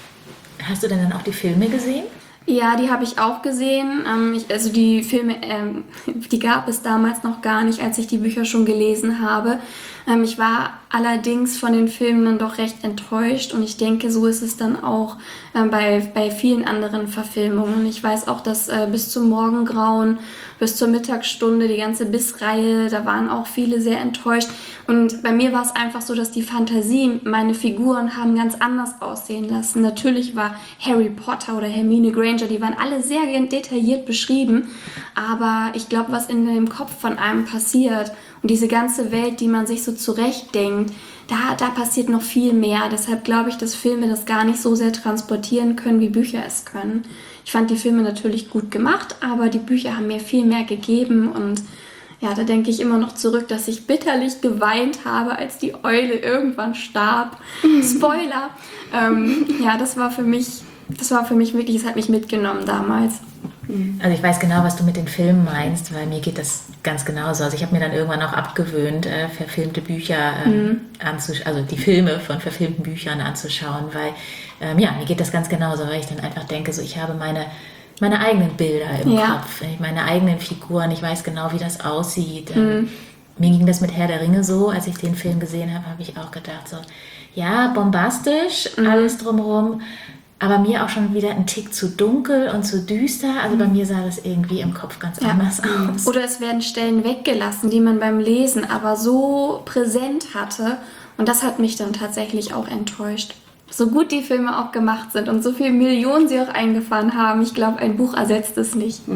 Hast du denn dann auch die Filme gesehen? Ja, die habe ich auch gesehen. Ähm, ich, also die Filme, ähm, die gab es damals noch gar nicht, als ich die Bücher schon gelesen habe. Ähm, ich war allerdings von den Filmen dann doch recht enttäuscht und ich denke, so ist es dann auch äh, bei, bei vielen anderen Verfilmungen. Ich weiß auch, dass äh, bis zum Morgengrauen, bis zur Mittagsstunde, die ganze Biss-Reihe, da waren auch viele sehr enttäuscht. Und bei mir war es einfach so, dass die Fantasie, meine Figuren haben ganz anders aussehen lassen. Natürlich war Harry Potter oder Hermine Granger, die waren alle sehr detailliert beschrieben. Aber ich glaube, was in dem Kopf von einem passiert und diese ganze Welt, die man sich so zurechtdenkt, da, da passiert noch viel mehr. Deshalb glaube ich, dass Filme das gar nicht so sehr transportieren können, wie Bücher es können. Ich fand die Filme natürlich gut gemacht, aber die Bücher haben mir viel mehr gegeben und ja, da denke ich immer noch zurück, dass ich bitterlich geweint habe, als die Eule irgendwann starb. Spoiler! ähm, ja, das war für mich, das war für mich wirklich, es hat mich mitgenommen damals. Also ich weiß genau, was du mit den Filmen meinst, weil mir geht das ganz genauso. Also ich habe mir dann irgendwann auch abgewöhnt, äh, verfilmte Bücher äh, mhm. anzuschauen, also die Filme von verfilmten Büchern anzuschauen, weil ähm, ja, mir geht das ganz genauso, weil ich dann einfach denke, so ich habe meine meine eigenen Bilder im ja. Kopf, meine eigenen Figuren, ich weiß genau, wie das aussieht. Mhm. Mir ging das mit Herr der Ringe so, als ich den Film gesehen habe, habe ich auch gedacht, so, ja, bombastisch, mhm. alles drumherum, aber mir auch schon wieder ein Tick zu dunkel und zu düster. Also bei mir sah das irgendwie im Kopf ganz Ja. anders aus. Oder es werden Stellen weggelassen, die man beim Lesen aber so präsent hatte. Und das hat mich dann tatsächlich auch enttäuscht. So gut die Filme auch gemacht sind und so viele Millionen sie auch eingefahren haben, ich glaube, ein Buch ersetzt es nicht.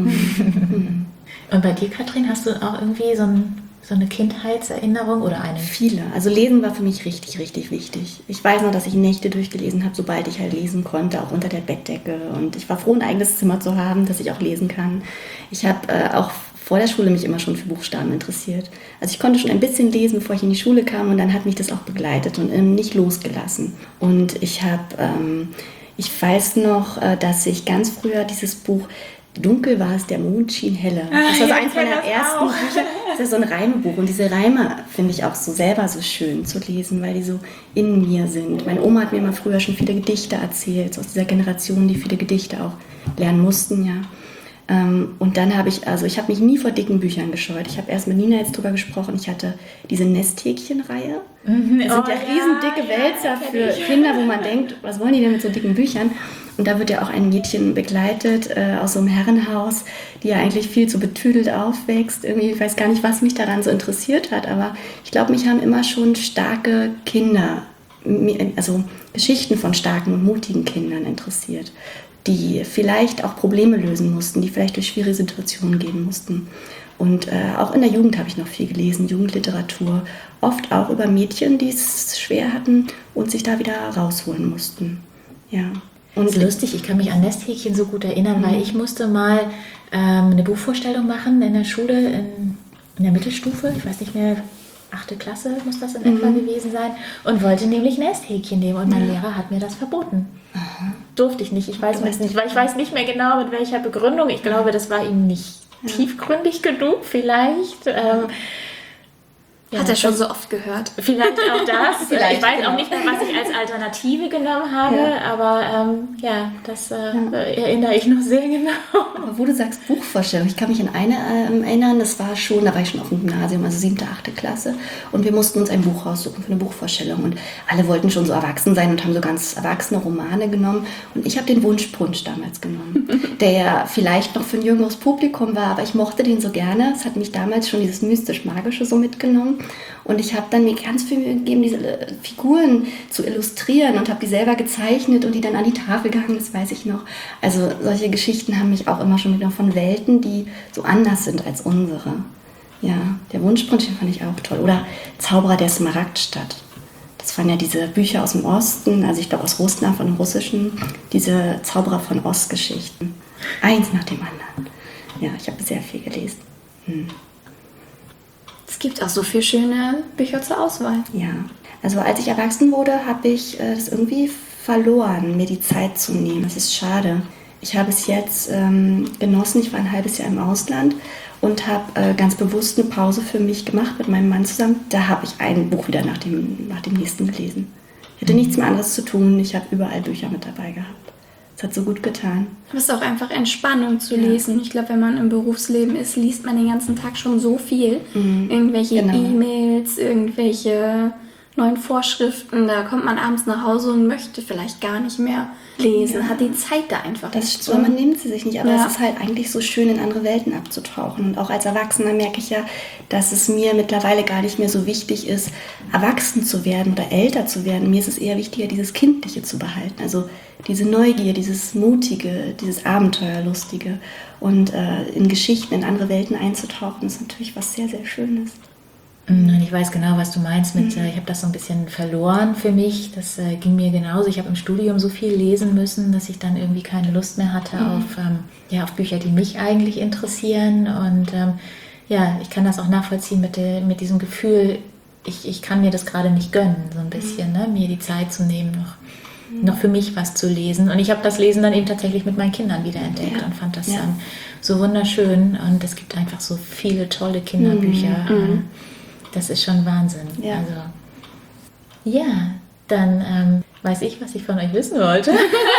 Und bei dir, Katrin, hast du auch irgendwie so, ein, so eine Kindheitserinnerung oder eine? Viele. Also Lesen war für mich richtig, richtig wichtig. Ich weiß noch, dass ich Nächte durchgelesen habe, sobald ich halt lesen konnte, auch unter der Bettdecke. Und ich war froh, ein eigenes Zimmer zu haben, dass ich auch lesen kann. Ich habe äh, auch vor der Schule mich immer schon für Buchstaben interessiert. Also ich konnte schon ein bisschen lesen, bevor ich in die Schule kam, und dann hat mich das auch begleitet und ähm, nicht losgelassen. Und ich habe, ähm, ich weiß noch, äh, dass ich ganz früher dieses Buch Dunkel war es, der Mond schien heller. Das war so Ja, eins ich kenn meiner das ersten auch. Bücher. Das ist so ein Reimebuch. Und diese Reime finde ich auch so selber so schön zu lesen, weil die so in mir sind. Meine Oma hat mir immer früher schon viele Gedichte erzählt, so aus dieser Generation, die viele Gedichte auch lernen mussten, ja. Ähm, und dann habe ich, also ich habe mich nie vor dicken Büchern gescheut. Ich habe erst mit Nina jetzt drüber gesprochen. Ich hatte diese Nesthäkchen-Reihe. Das sind ja Oh, riesen dicke ja, Wälzer ja, für Kinder, wo man denkt, was wollen die denn mit so dicken Büchern? Und da wird ja auch ein Mädchen begleitet äh, aus so einem Herrenhaus, die ja eigentlich viel zu betüdelt aufwächst. Irgendwie, ich weiß gar nicht, was mich daran so interessiert hat, aber ich glaube, mich haben immer schon starke Kinder, also Geschichten von starken und mutigen Kindern interessiert, die vielleicht auch Probleme lösen mussten, die vielleicht durch schwierige Situationen gehen mussten. Und äh, auch in der Jugend habe ich noch viel gelesen, Jugendliteratur, oft auch über Mädchen, die es schwer hatten und sich da wieder rausholen mussten. Ja. Und Das ist lustig, ich kann mich an Nesthäkchen so gut erinnern, weil ich musste mal ähm, eine Buchvorstellung machen in der Schule, in, in der Mittelstufe, ich weiß nicht mehr, achte Klasse muss das in etwa gewesen sein, und wollte nämlich Nesthäkchen nehmen und mein Lehrer hat mir das verboten. Aha. Durfte ich nicht, ich weiß es nicht, weil ich weiß nicht mehr genau mit welcher Begründung. Ich glaube, das war ihm nicht ja. tiefgründig genug vielleicht. Ähm, Ja, Hat er schon so oft gehört. Vielleicht auch das. Vielleicht, ich weiß genau. auch nicht mehr, was ich als Alternative genommen habe, Ja. aber ähm, ja, das äh, ja. erinnere ich noch sehr genau. Aber wo du sagst Buchvorstellung, ich kann mich an eine ähm, erinnern, das war schon, da war ich schon auf dem Gymnasium, also siebte, achte Klasse, und wir mussten uns ein Buch raussuchen für eine Buchvorstellung und alle wollten schon so erwachsen sein und haben so ganz erwachsene Romane genommen, und ich habe den Wunschpunsch damals genommen, der ja vielleicht noch für ein jüngeres Publikum war, aber ich mochte den so gerne, es hat mich damals schon dieses mystisch-magische so mitgenommen. Und ich habe dann mir ganz viel Mühe gegeben, diese Figuren zu illustrieren und habe die selber gezeichnet und die dann an die Tafel gehangen, das weiß ich noch. Also solche Geschichten haben mich auch immer schon mitgenommen von Welten, die so anders sind als unsere. Ja, der Wunschpunsch, den fand ich auch toll. Oder Zauberer der Smaragdstadt. Das waren ja diese Bücher aus dem Osten, also ich glaube aus Russland, von Russischen, diese Zauberer von Ost-Geschichten. Eins nach dem anderen. Ja, ich habe sehr viel gelesen. Hm. Es gibt auch so viele schöne Bücher zur Auswahl. Ja, also als ich erwachsen wurde, habe ich äh, das irgendwie verloren, mir die Zeit zu nehmen. Das ist schade. Ich habe es jetzt ähm, genossen, ich war ein halbes Jahr im Ausland und habe äh, ganz bewusst eine Pause für mich gemacht mit meinem Mann zusammen. Da habe ich ein Buch wieder nach dem, nach dem nächsten gelesen. Ich hatte nichts mehr anderes zu tun, ich habe überall Bücher mit dabei gehabt. Es hat so gut getan. Es ist auch einfach Entspannung zu lesen. Ich glaube, wenn man im Berufsleben ist, liest man den ganzen Tag schon so viel. Mhm. Irgendwelche Genau. E-Mails, irgendwelche neuen Vorschriften. Da kommt man abends nach Hause und möchte vielleicht gar nicht mehr lesen. Ja. Hat die Zeit da einfach Das nicht. stimmt, man nimmt sie sich nicht, aber Ja. es ist halt eigentlich so schön, in andere Welten abzutauchen. Und auch als Erwachsener merke ich ja, dass es mir mittlerweile gar nicht mehr so wichtig ist, erwachsen zu werden oder älter zu werden. Mir ist es eher wichtiger, dieses Kindliche zu behalten. Also diese Neugier, dieses Mutige, dieses Abenteuerlustige. Und äh, in Geschichten, in andere Welten einzutauchen, ist natürlich was sehr, sehr Schönes. Und ich weiß genau, was du meinst mit, äh, ich habe das so ein bisschen verloren für mich. Das äh, ging mir genauso. Ich habe im Studium so viel lesen müssen, dass ich dann irgendwie keine Lust mehr hatte Mhm. auf, ähm, ja, auf Bücher, die mich eigentlich interessieren. Und ähm, ja, ich kann das auch nachvollziehen mit, der, mit diesem Gefühl, ich, ich kann mir das gerade nicht gönnen, so ein bisschen, ne? Mir die Zeit zu nehmen, noch, noch für mich was zu lesen. Und ich habe das Lesen dann eben tatsächlich mit meinen Kindern wiederentdeckt Ja. und fand das Ja. ähm, so wunderschön. Und es gibt einfach so viele tolle Kinderbücher. Mhm. Ähm, Das ist schon Wahnsinn. Ja. Also, ja, dann ähm, weiß ich, was ich von euch wissen wollte.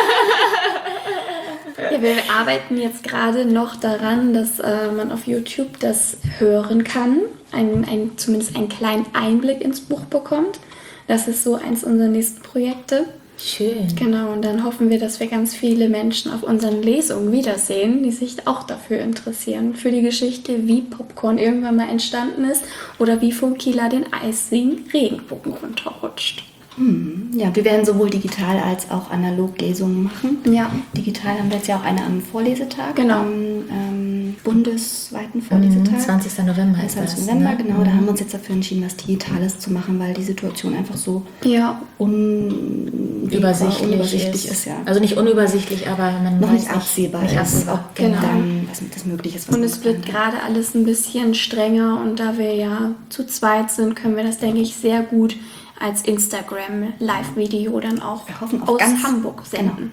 Ja, wir arbeiten jetzt gerade noch daran, dass äh, man auf YouTube das hören kann. Ein, ein, zumindest einen kleinen Einblick ins Buch bekommt. Das ist so eins unserer nächsten Projekte. Schön. Genau, und dann hoffen wir, dass wir ganz viele Menschen auf unseren Lesungen wiedersehen, die sich auch dafür interessieren, für die Geschichte, wie Popcorn irgendwann mal entstanden ist oder wie Funkila den eisigen Regenbogen runterrutscht. Hm, ja, wir werden sowohl digital als auch analog Lesungen machen. Ja. Digital haben wir jetzt ja auch eine am Vorlesetag, Genau. am ähm, bundesweiten Vorlesetag. Mhm, zwanzigsten November ist das. zwanzigsten November, ne? genau. Da haben wir uns jetzt dafür entschieden, was Digitales zu machen, weil die Situation einfach so Ja. unübersichtlich, unübersichtlich ist. ist ja. Also nicht unübersichtlich, aber man Noch weiß nicht absehbar nicht ist, absehbar. ob Genau. dann was das möglich ist. Was Und man es wird geplant hat. gerade alles ein bisschen strenger und da wir ja zu zweit sind, können wir das, denke ich, sehr gut als Instagram-Live-Video dann auch Wir hoffen auf aus ganz- Hamburg senden.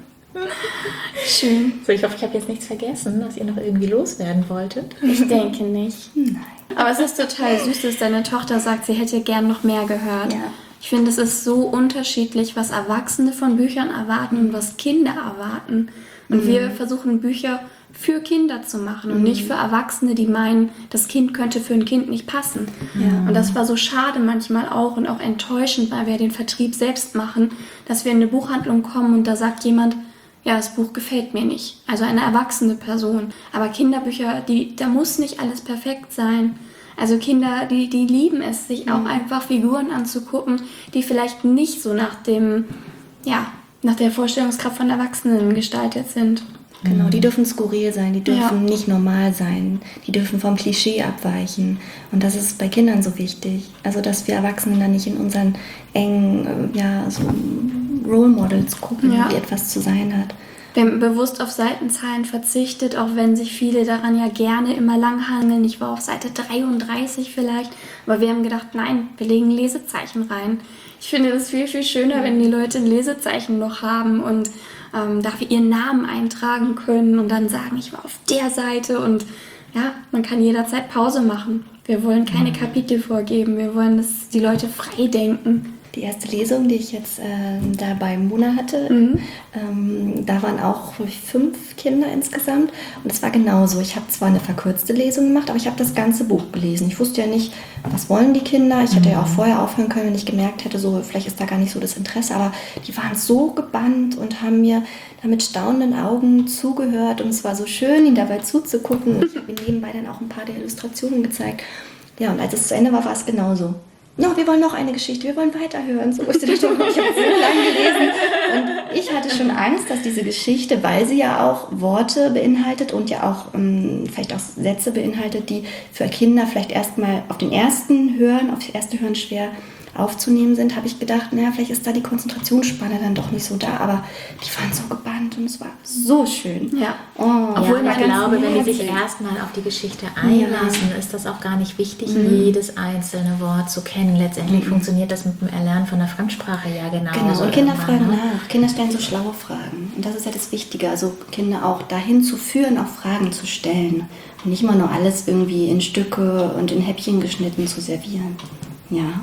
Schön. So, ich hoffe, ich habe jetzt nichts vergessen, was ihr noch irgendwie loswerden wolltet. Ich denke nicht. Nein. Aber es ist total süß, dass deine Tochter sagt, sie hätte gern noch mehr gehört. Ja. Ich finde, es ist so unterschiedlich, was Erwachsene von Büchern erwarten und was Kinder erwarten. Und wir versuchen Bücher für Kinder zu machen und nicht für Erwachsene, die meinen, das Kind könnte für ein Kind nicht passen. Und das war so schade manchmal auch und auch enttäuschend, weil wir den Vertrieb selbst machen, dass wir in eine Buchhandlung kommen und da sagt jemand, ja, das Buch gefällt mir nicht. Also eine erwachsene Person. Aber Kinderbücher, die, da muss nicht alles perfekt sein. Also Kinder, die, die lieben es, sich auch einfach Figuren anzugucken, die vielleicht nicht so nach dem, ja, nach der Vorstellungskraft von Erwachsenen gestaltet sind. Genau, die dürfen skurril sein, die dürfen Ja. nicht normal sein, die dürfen vom Klischee abweichen. Und das ist bei Kindern so wichtig. Also, dass wir Erwachsenen dann nicht in unseren engen, äh, ja, so Role Models gucken, Ja. wie etwas zu sein hat. Wir haben bewusst auf Seitenzahlen verzichtet, auch wenn sich viele daran ja gerne immer langhangeln. Ich war auf Seite dreiunddreißig vielleicht, aber wir haben gedacht, nein, wir legen Lesezeichen rein. Ich finde das viel, viel schöner, wenn die Leute ein Lesezeichen noch haben und ähm, dafür ihren Namen eintragen können und dann sagen, ich war auf der Seite und ja, man kann jederzeit Pause machen. Wir wollen keine Kapitel vorgeben, wir wollen, dass die Leute frei denken. Die erste Lesung, die ich jetzt ähm, da bei Mona hatte, Mhm. ähm, da waren auch glaub ich, fünf Kinder insgesamt. Und es war genauso. Ich habe zwar eine verkürzte Lesung gemacht, aber ich habe das ganze Buch gelesen. Ich wusste ja nicht, was wollen die Kinder. Ich hätte ja auch vorher aufhören können, wenn ich gemerkt hätte, so vielleicht ist da gar nicht so das Interesse. Aber die waren so gebannt und haben mir da mit staunenden Augen zugehört. Und es war so schön, ihnen dabei zuzugucken. Und ich habe ihnen nebenbei dann auch ein paar der Illustrationen gezeigt. Ja, und als es zu Ende war, war es genauso. No, wir wollen noch eine Geschichte, wir wollen weiterhören. So, ich dachte, ich habe so lange gelesen. Und ich hatte schon Angst, dass diese Geschichte, weil sie ja auch Worte beinhaltet und ja auch ähm, vielleicht auch Sätze beinhaltet, die für Kinder vielleicht erstmal auf den ersten Hören, auf das erste Hören schwer aufzunehmen sind, habe ich gedacht, naja, vielleicht ist da die Konzentrationsspanne dann doch nicht so da. Aber die waren so gebannt und es war so schön. Ja. Oh, Obwohl ja, ich glaube, wenn die sich herzlich. erstmal auf die Geschichte einlassen, ist das auch gar nicht wichtig, jedes einzelne Wort zu kennen. Letztendlich funktioniert das mit dem Erlernen von der Fremdsprache ja genauso. Genau, und Kinder irgendwann, fragen ne? nach. Kinder stellen so schlaue Fragen. Und das ist ja das Wichtige, also Kinder auch dahin zu führen, auch Fragen zu stellen. Und nicht immer nur alles irgendwie in Stücke und in Häppchen geschnitten zu servieren. Ja.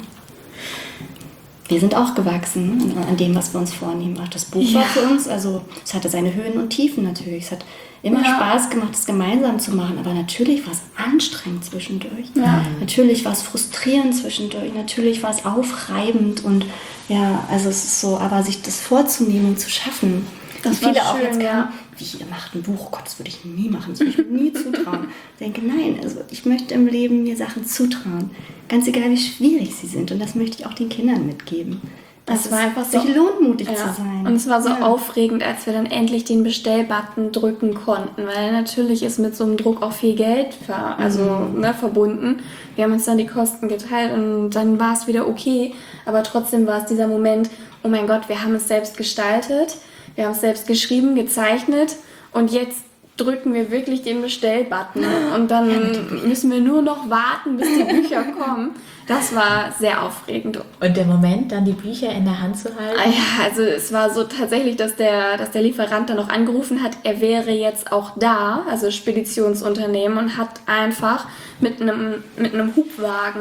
Wir sind auch gewachsen an dem, was wir uns vornehmen. Auch das Buch Ja. war für uns, also es hatte seine Höhen und Tiefen natürlich. Es hat immer Ja. Spaß gemacht, es gemeinsam zu machen, aber natürlich war es anstrengend zwischendurch. Ja. Natürlich war es frustrierend zwischendurch, natürlich war es aufreibend und ja, also es ist so, aber sich das vorzunehmen und zu schaffen. Das und viele war auch schön, jetzt ja. kamen, wie, ihr macht ein Buch, Gott, das würde ich nie machen, das würde ich mir nie zutrauen. Ich denke, nein, also ich möchte im Leben mir Sachen zutrauen, ganz egal wie schwierig sie sind und das möchte ich auch den Kindern mitgeben. Das Dass war es einfach so- sich lohnt, mutig Ja. zu sein. Und es war so Ja. aufregend, als wir dann endlich den Bestellbutton drücken konnten, weil natürlich ist mit so einem Druck auch viel Geld ver also, Mhm. ne, verbunden. Wir haben uns dann die Kosten geteilt und dann war es wieder okay, aber trotzdem war es dieser Moment, oh mein Gott, wir haben es selbst gestaltet, wir haben es selbst geschrieben, gezeichnet und jetzt drücken wir wirklich den Bestellbutton und dann müssen wir nur noch warten, bis die Bücher kommen. Das war sehr aufregend. Und der Moment, dann die Bücher in der Hand zu halten. Ah ja, also es war so tatsächlich, dass der, dass der Lieferant dann noch angerufen hat, er wäre jetzt auch da, also Speditionsunternehmen, und hat einfach mit einem, mit einem Hubwagen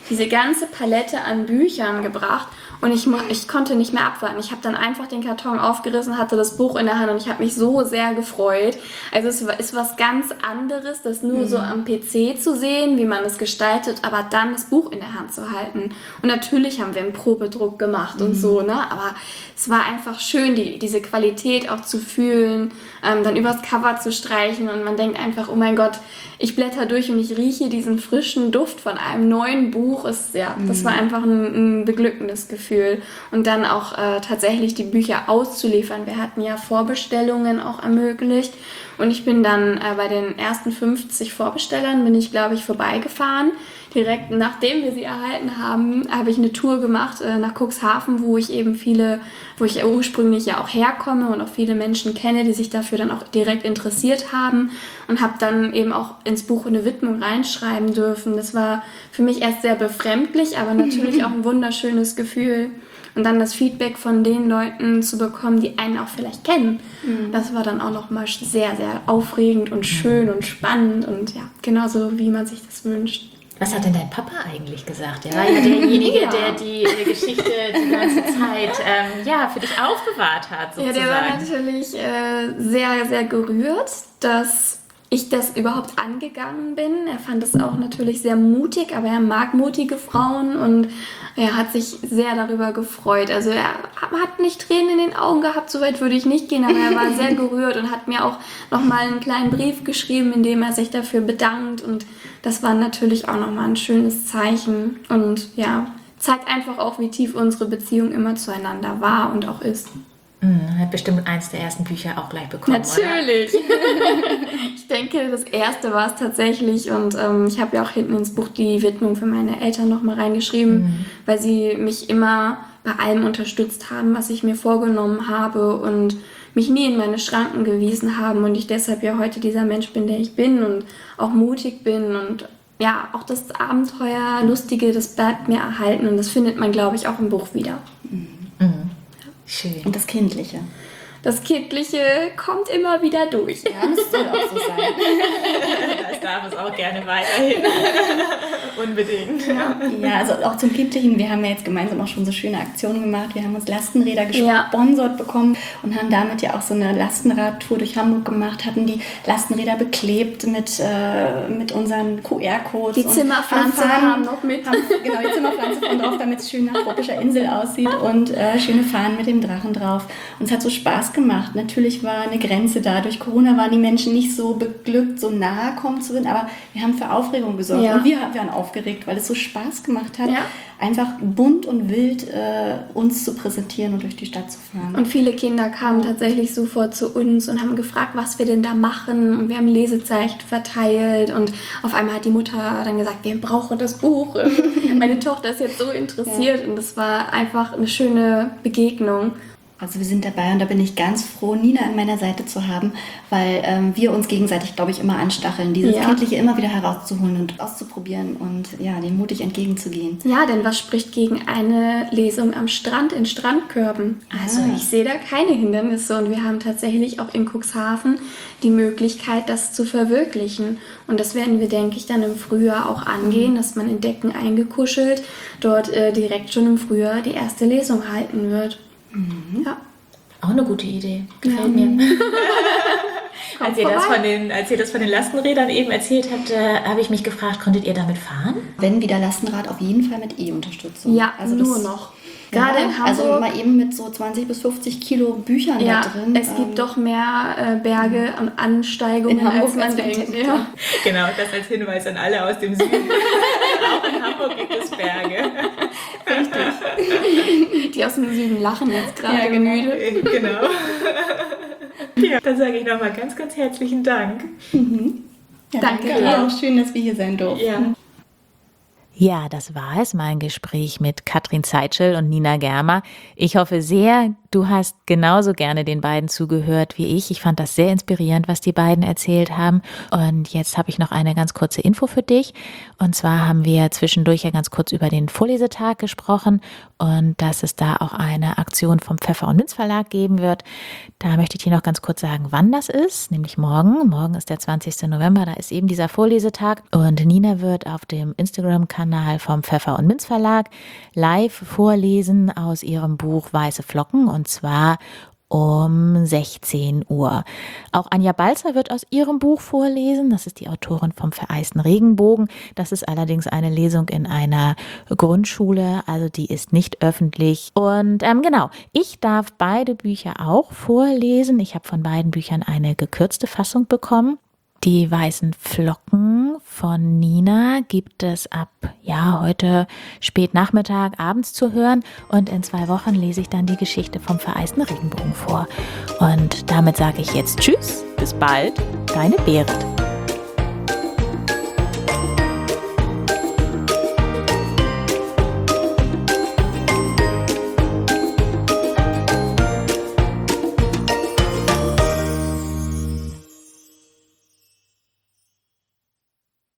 diese ganze Palette an Büchern gebracht und ich, ich konnte nicht mehr abwarten. Ich habe dann einfach den Karton aufgerissen, hatte das Buch in der Hand und ich habe mich so sehr gefreut. Also es ist was ganz anderes, das nur mhm. so am P C zu sehen, wie man es gestaltet, aber dann das Buch in der Hand zu halten. Und natürlich haben wir einen Probedruck gemacht mhm. und so, ne? Aber es war einfach schön, die, diese Qualität auch zu fühlen, ähm, dann übers Cover zu streichen und man denkt einfach, oh mein Gott, ich blätter durch und ich rieche diesen frischen Duft von einem neuen Buch. Ist, ja, mhm. Das war einfach ein, ein beglückendes Gefühl. Und dann auch äh, tatsächlich die Bücher auszuliefern. Wir hatten ja Vorbestellungen auch ermöglicht. Und ich bin dann äh, bei den ersten fünfzig Vorbestellern, bin ich, glaube ich, vorbeigefahren. Direkt nachdem wir sie erhalten haben, habe ich eine Tour gemacht äh, nach Cuxhaven, wo ich eben viele, wo ich ursprünglich ja auch herkomme und auch viele Menschen kenne, die sich dafür dann auch direkt interessiert haben und habe dann eben auch ins Buch eine Widmung reinschreiben dürfen. Das war für mich erst sehr befremdlich, aber natürlich auch ein wunderschönes Gefühl. Und dann das Feedback von den Leuten zu bekommen, die einen auch vielleicht kennen, mhm. das war dann auch nochmal sehr, sehr aufregend und schön und spannend und ja, genauso wie man sich das wünscht. Was hat denn dein Papa eigentlich gesagt? Er war ja derjenige, ja. der die äh, Geschichte die ganze Zeit ähm, ja, für dich aufbewahrt hat, sozusagen. Ja, der war natürlich äh, sehr, sehr gerührt, dass ich das überhaupt angegangen bin. Er fand es auch natürlich sehr mutig, aber er mag mutige Frauen und er hat sich sehr darüber gefreut. Also er hat nicht Tränen in den Augen gehabt, so weit würde ich nicht gehen, aber er war sehr gerührt und hat mir auch nochmal einen kleinen Brief geschrieben, in dem er sich dafür bedankt und das war natürlich auch nochmal ein schönes Zeichen und ja, zeigt einfach auch, wie tief unsere Beziehung immer zueinander war und auch ist. Hat bestimmt eins der ersten Bücher auch gleich bekommen, natürlich. Ich denke, das erste war es tatsächlich und ähm, ich habe ja auch hinten ins Buch die Widmung für meine Eltern nochmal reingeschrieben, mhm. weil sie mich immer bei allem unterstützt haben, was ich mir vorgenommen habe und mich nie in meine Schranken gewiesen haben und ich deshalb ja heute dieser Mensch bin, der ich bin und auch mutig bin und ja, auch das Abenteuer, Lustige, das bleibt mir erhalten und das findet man, glaube ich, auch im Buch wieder. Mhm. Mhm. Schön. Und das Kindliche. Das Kindliche kommt immer wieder durch. Ja, das soll auch so sein. Das darf es auch gerne weiterhin. Unbedingt. Ja. ja, also auch zum Kindlichen. Wir haben ja jetzt gemeinsam auch schon so schöne Aktionen gemacht. Wir haben uns Lastenräder gesponsert ja. bekommen und haben damit ja auch so eine Lastenradtour durch Hamburg gemacht, hatten die Lastenräder beklebt mit, äh, mit unseren Q R-Codes. Die Zimmerpflanze haben noch mit. Haben, genau, die Zimmerpflanze von drauf, damit es schön nach tropischer Insel aussieht und äh, schöne Fahnen mit dem Drachen drauf. Und es hat so Spaß gemacht. Natürlich war eine Grenze da. Durch Corona waren die Menschen nicht so beglückt, so nahe kommen zu können, aber wir haben für Aufregung gesorgt. Ja. Und wir waren aufgeregt, weil es so Spaß gemacht hat, ja. einfach bunt und wild äh, uns zu präsentieren und durch die Stadt zu fahren. Und viele Kinder kamen tatsächlich sofort zu uns und haben gefragt, was wir denn da machen. Und wir haben Lesezeichen verteilt und auf einmal hat die Mutter dann gesagt, wir brauchen das Buch. Meine Tochter ist jetzt so interessiert ja. und das war einfach eine schöne Begegnung. Also wir sind dabei und da bin ich ganz froh, Nina an meiner Seite zu haben, weil ähm, wir uns gegenseitig, glaube ich, immer anstacheln, dieses ja. Kindliche immer wieder herauszuholen und auszuprobieren und ja, dem mutig entgegenzugehen. Ja, denn was spricht gegen eine Lesung am Strand in Strandkörben? Also ah. ich sehe da keine Hindernisse und wir haben tatsächlich auch in Cuxhaven die Möglichkeit, das zu verwirklichen. Und das werden wir, denke ich, dann im Frühjahr auch angehen, mhm. dass man in Decken eingekuschelt dort äh, direkt schon im Frühjahr die erste Lesung halten wird. Mhm. Ja. Auch eine gute Idee. Gefällt ja. mir. als, ihr das von den, als ihr das von den Lastenrädern eben erzählt habt, äh, habe ich mich gefragt, konntet ihr damit fahren? Wenn wieder Lastenrad, auf jeden Fall mit E-Unterstützung. Ja, also nur das, noch. Gerade ja, in Hamburg. Also mal eben mit so zwanzig bis fünfzig Kilo Büchern ja, da drin. Es gibt ähm, doch mehr äh, Berge und Ansteigungen, in Hamburg, als man denkt. Ja. Genau, das als Hinweis an alle aus dem Süden. Auch in Hamburg gibt es Berge. Richtig. Die aus dem Süden lachen jetzt gerade ja, genau. müde. Genau. Ja, dann sage ich nochmal ganz, ganz herzlichen Dank. Mhm. Ja, danke danke dir. auch. Schön, dass wir hier sein durften. Ja. Ja, das war es, mein Gespräch mit Katrin Zeitschel und Nina Germer. Ich hoffe sehr, Du hast genauso gerne den beiden zugehört wie ich. Ich fand das sehr inspirierend, was die beiden erzählt haben. Und jetzt habe ich noch eine ganz kurze Info für dich. Und zwar haben wir zwischendurch ja ganz kurz über den Vorlesetag gesprochen und dass es da auch eine Aktion vom Pfeffer und Minz Verlag geben wird. Da möchte ich dir noch ganz kurz sagen, wann das ist, nämlich morgen. Morgen ist der zwanzigsten November, da ist eben dieser Vorlesetag. Und Nina wird auf dem Instagram-Kanal vom Pfeffer und Minz Verlag live vorlesen aus ihrem Buch Weiße Flocken. Und zwar um sechzehn Uhr. Auch Anja Balzer wird aus ihrem Buch vorlesen. Das ist die Autorin vom Vereisten Regenbogen. Das ist allerdings eine Lesung in einer Grundschule, also die ist nicht öffentlich. Und ähm, genau, ich darf beide Bücher auch vorlesen. Ich habe von beiden Büchern eine gekürzte Fassung bekommen. Die Weißen Flocken von Nina gibt es ab, ja, heute spät Nachmittag, abends zu hören. Und in zwei Wochen lese ich dann die Geschichte vom Vereisten Regenbogen vor. Und damit sage ich jetzt Tschüss, bis bald, deine Berit.